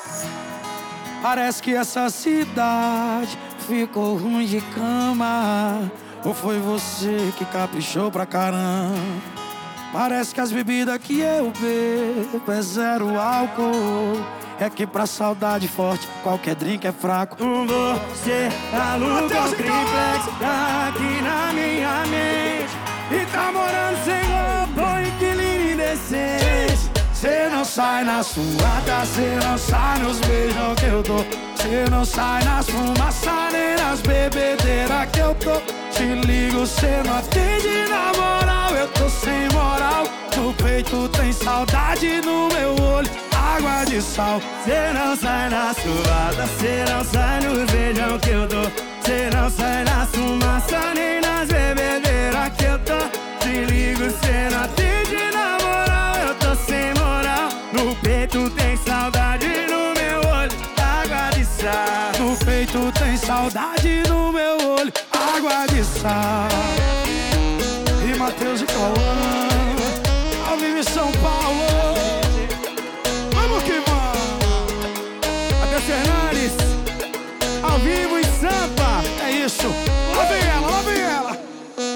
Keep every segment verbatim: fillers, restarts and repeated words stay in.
Parece que essa cidade ficou ruim de cama. Ou foi você que caprichou pra caramba? Parece que as bebidas que eu bebo é zero álcool. É que pra saudade forte qualquer drink é fraco. Você aluga um triplex aqui na minha mente e tá morando sem roupa, inquilino indecente. Cê não sai na suada, cê não sai nos beijos que eu dou. Cê não sai nas fumaças nem nas bebedeiras que eu tô. Te ligo, cê não atende na moral, eu tô sem moral. No peito tem saudade, no meu olho água de sal. Cê não sai na suada, cê não sai nos beijos que eu dou. Cê não sai nas fumaças nem nas bebedeiras que eu tô. Te ligo, cê não atende na moral, eu tô sem moral. No peito tem saudade, no meu olho água de sal. No peito tem saudade, no meu olho água de sal. E Matheus e Cauã, ao vivo em São Paulo. Vamos que vamos. Matheus Fernandes, ao vivo em Sampa. É isso, lá vem ela, lá vem ela.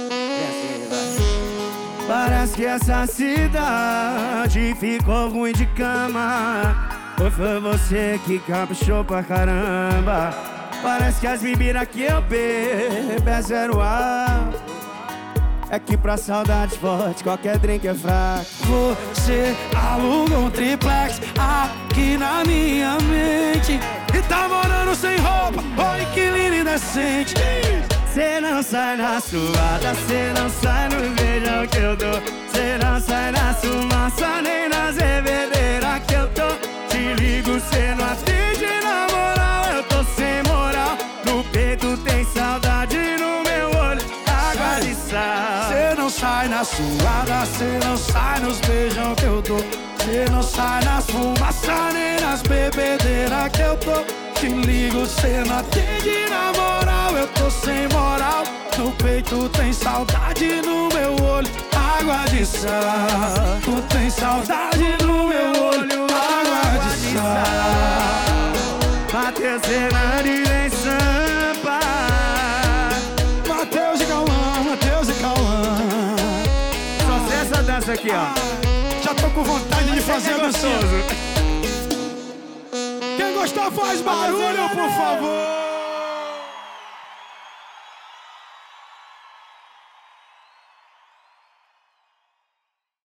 Parece que essa cidade ficou ruim de cama. Ou foi você que caprichou pra caramba? Parece que as bebidas que eu bebo é zero ar. É que pra saudade forte qualquer drink é fraco. Você aluga um triplex aqui na minha mente e tá morando sem roupa, oi inquilino indecente. Cê não sai na suada, cê não sai no beijão que eu dou. Cê não sai na fumaça nem nas bebedeiras que eu tô. Te ligo, cê não atende na moral, eu tô sem moral. No peito tem saudade, no meu olho água de sal. Cê não sai na suada, cê não sai nos beijão que eu dou. Cê não sai nas fumaças nem nas bebedeiras que eu tô. Te ligo, cê não atende na moral, eu tô sem moral. No peito tem saudade, no meu olho água de sal. Tu tem saudade no meu olho água de sal. Matheus Fernandes em Sampa. Matheus e Cauã, Matheus e Cauã. Só sei essa dança aqui, ó. Já tô com vontade de fazer a dança. Quem gostar faz barulho, por favor.